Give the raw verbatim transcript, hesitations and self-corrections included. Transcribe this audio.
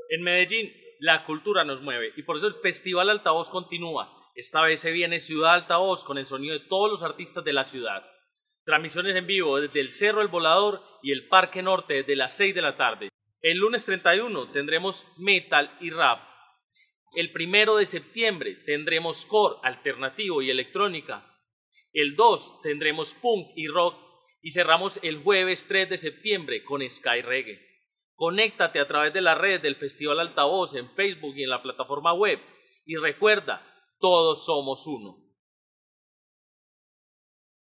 En Medellín, la cultura nos mueve y por eso el Festival Altavoz continúa. Esta vez se viene Ciudad Altavoz con el sonido de todos los artistas de la ciudad. Transmisiones en vivo desde el Cerro El Volador y el Parque Norte desde las seis de la tarde. El lunes treinta y uno tendremos metal y rap. El primero de septiembre tendremos core, alternativo y electrónica. El dos tendremos punk y rock y cerramos el jueves tres de septiembre con Sky Reggae. Conéctate a través de las redes del Festival Altavoz en Facebook y en la plataforma web. Y recuerda, todos somos uno.